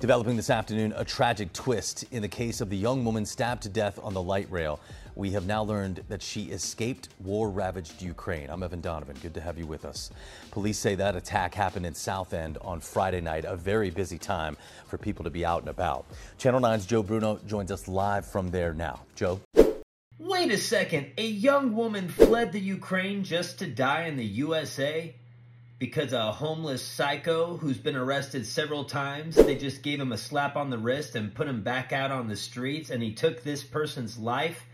Developing this afternoon, a tragic twist in the case of the young woman stabbed to death on the light rail. We have now learned that she escaped war-ravaged Ukraine. I'm Evan Donovan. Good to have you with us. Police say that attack happened in South End on Friday night, a very busy time for people to be out and about. Channel 9's Joe Bruno joins us live from there now. Joe? Wait a second. A young woman fled the Ukraine just to die in the USA? Because a homeless psycho who's been arrested several times, they just gave him a slap on the wrist and put him back out on the streets, and he took this person's life?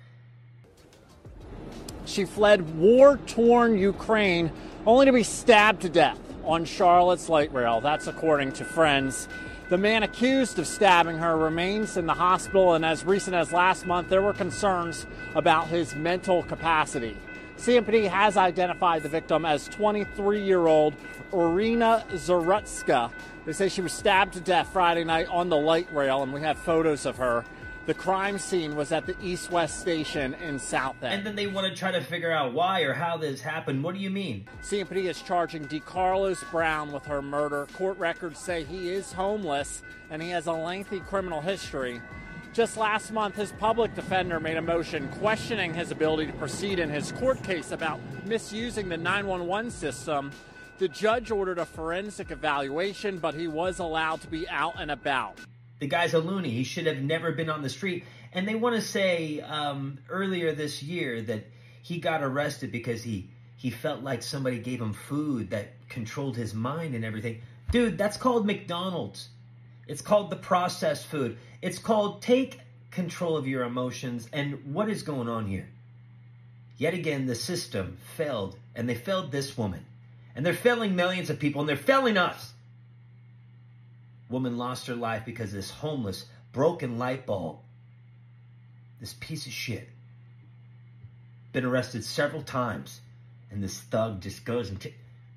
She fled war-torn Ukraine only to be stabbed to death on Charlotte's light rail. That's according to friends. The man accused of stabbing her remains in the hospital, and as recent as last month, there were concerns about his mental capacity. CMPD has identified the victim as 23-year-old Irina Zarutska. They say she was stabbed to death Friday night on the light rail, and we have photos of her. The crime scene was at the East-West station in South End. And then they want to try to figure out why or how this happened. What do you mean? CMPD is charging DeCarlos Brown with her murder. Court records say he is homeless and he has a lengthy criminal history. Just last month, his public defender made a motion questioning his ability to proceed in his court case about misusing the 911 system. The judge ordered a forensic evaluation, but he was allowed to be out and about. The guy's a loony. He should have never been on the street. And they want to say earlier this year that he got arrested because he felt like somebody gave him food that controlled his mind and everything. Dude, that's called McDonald's. It's called the processed food. It's called take control of your emotions. And what is going on here? Yet again, the system failed, and they failed this woman. And they're failing millions of people, and they're failing us. Woman lost her life because this homeless, broken light bulb, this piece of shit, been arrested several times, and this thug just goes and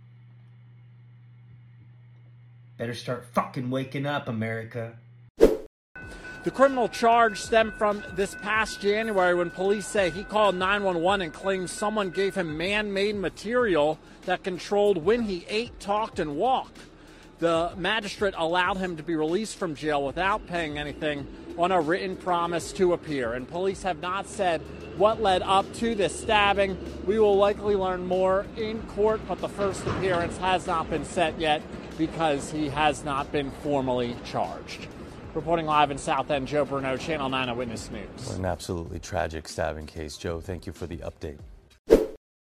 better start fucking waking up, America. The criminal charge stemmed from this past January when police say he called 911 and claimed someone gave him man-made material that controlled when he ate, talked, and walked. The magistrate allowed him to be released from jail without paying anything on a written promise to appear. And police have not said what led up to this stabbing. We will likely learn more in court, but the first appearance has not been set yet because he has not been formally charged. Reporting live in South End, Joe Bruno, Channel 9 Eyewitness News. What an absolutely tragic stabbing case. Joe, thank you for the update.